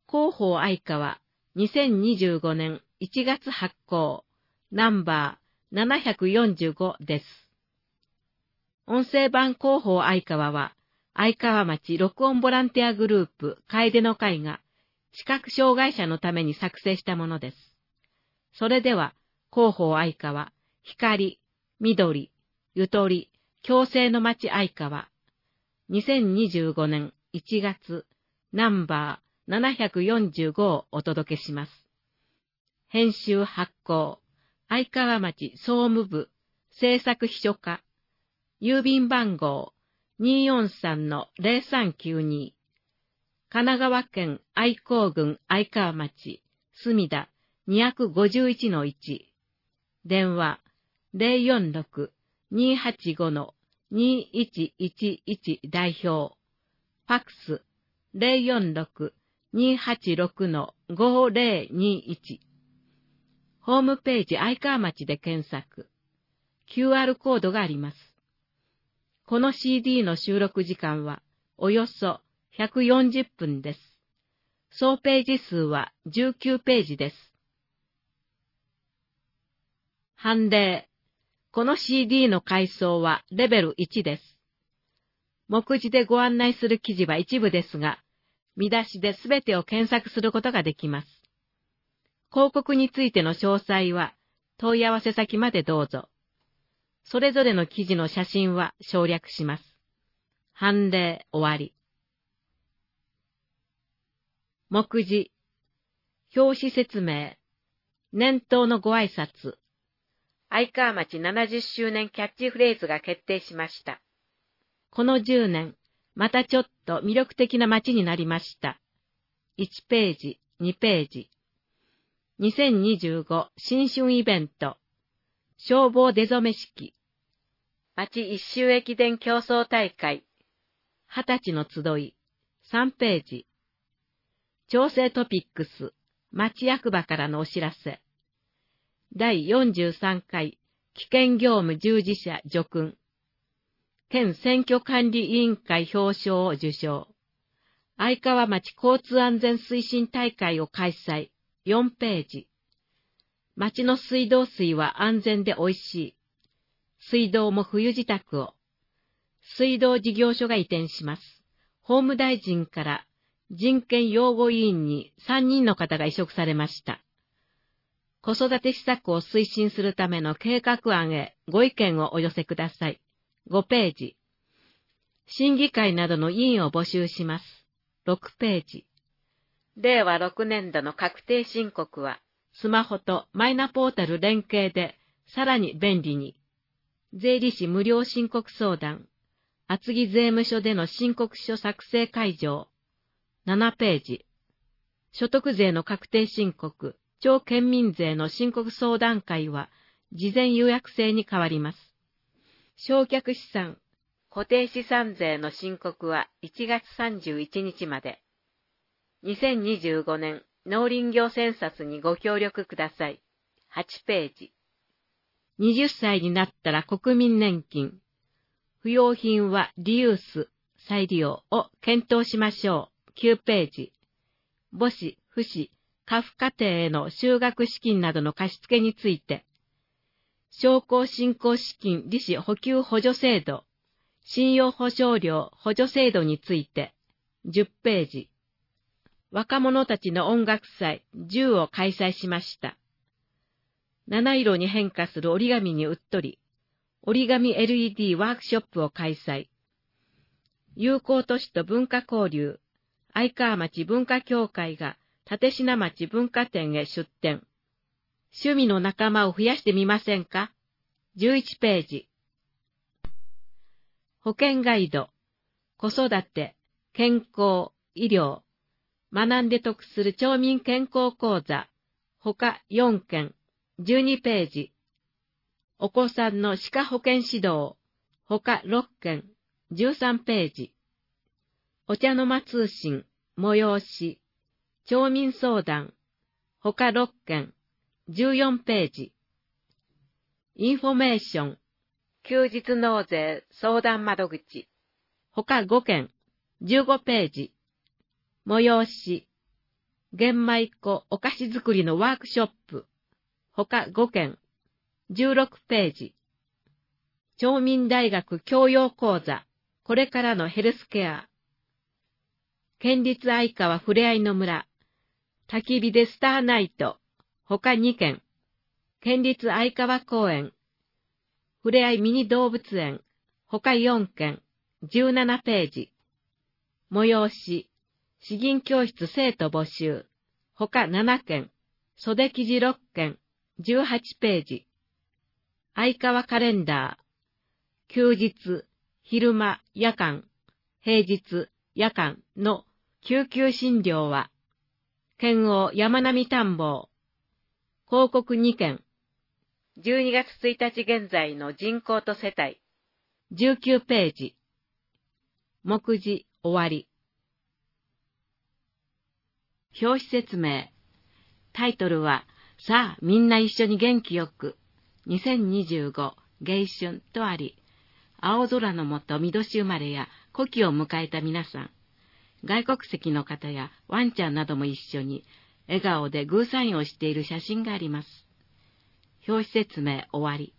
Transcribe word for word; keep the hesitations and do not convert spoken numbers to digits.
広報愛川にせんにじゅうごねんいちがつ発行ナンバーななひゃくよんじゅうごです。音声版広報愛川は愛川町録音ボランティアグループ楓の会が視覚障害者のために作成したものです。それでは広報愛川、光、緑、ゆとり、共生の町愛川にせんにじゅうごねんいちがつナンバーななひゃくよんじゅうごをお届けします。編集発行、愛川町総務部制作秘書課、郵便番号 にーよんさんのぜろさんきゅうに、神奈川県愛甲郡愛川町墨田 にーごいちのいち、電話 ゼロよんろく にーはちご にーいちいちいち 代表、ファックス ゼロよんろく にーはちろく ごぜろにいち、ホームページ愛川町で検索、キューアール コードがあります。この シーディー の収録時間はおよそひゃくよんじゅっぷんです。総ページ数はじゅうきゅうページです。判例。この シーディー の階層はレベルいちです。目次でご案内する記事は一部ですが、見出しですべてを検索することができます。広告についての詳細は問い合わせ先までどうぞ。それぞれの記事の写真は省略します。判例終わり。目次。表紙説明。年頭のご挨拶。愛川町ななじゅっしゅうねんキャッチフレーズが決定しました。このじゅうねん、またちょっと魅力的な町になりました。いちページ、にページ。にせんにじゅうご新春イベント。消防出初め式。町一周駅伝競争大会。はたちの集い。さんページ。調整トピックス。町役場からのお知らせ。だいよんじゅうさんかい危険業務従事者叙勲。県選挙管理委員会表彰を受賞。愛川町交通安全推進大会を開催。よんページ。町の水道水は安全でおいしい。水道も冬支度を。水道事業所が移転します。法務大臣から人権擁護委員にさんにんの方が委嘱されました。子育て施策を推進するための計画案へご意見をお寄せください。ごページ。審議会などの委員を募集します。ろくページ。れいわろくねんどの確定申告は、スマホとマイナポータル連携でさらに便利に。税理士無料申告相談。厚木税務署での申告書作成会場。ななページ。所得税の確定申告、町県民税の申告相談会は、事前予約制に変わります。償却資産、固定資産税の申告はいちがつさんじゅういちにちまで。にせんにじゅうごねん農林業センサスにご協力ください。はちページ。はたちになったら国民年金。不用品はリユース、再利用を検討しましょう。きゅうページ。母子、父子、家父家庭への就学資金などの貸付について。商工振興資金利子補給補助制度、信用保証料補助制度について。じゅっページ。若者たちの音楽祭じゅうを開催しました。七色に変化する折り紙にうっとり、折り紙 エルイーディー ワークショップを開催。友好都市と文化交流、愛川町文化協会が立科町文化展へ出展。趣味の仲間を増やしてみませんか？じゅういちページ。保険ガイド、子育て、健康、医療、学んで得する町民健康講座、他よんけん、じゅうにページ。お子さんの歯科保健指導、他ろっけん、じゅうさんページ。お茶の間通信、催し、町民相談、他ろっけん、じゅうよんページ。インフォメーション、休日納税相談窓口、他ごけん、じゅうごページ。催し、 玄米粉お菓子作りのワークショップ、他ごけん、じゅうろくページ。町民大学教養講座、これからのヘルスケア。県立愛川ふれあいの村、焚き火でスターナイト、他にけん。県立愛川公園、ふれあいミニ動物園、他よんけん、じゅうななページ。催し、詩吟教室生徒募集、他ななけん、袖記事ろっけん、じゅうはちページ。愛川カレンダー、休日、昼間、夜間、平日、夜間の救急診療は、県央山並探訪、広告にけん、じゅうにがつついたち現在の人口と世帯、じゅうきゅうページ。目次終わり。表紙説明。タイトルは、さあみんな一緒に元気よく、にせんにじゅうご迎春とあり、青空の下見年生まれや古希を迎えた皆さん、外国籍の方やワンちゃんなども一緒に笑顔でグーサインをしている写真があります。表紙説明終わり。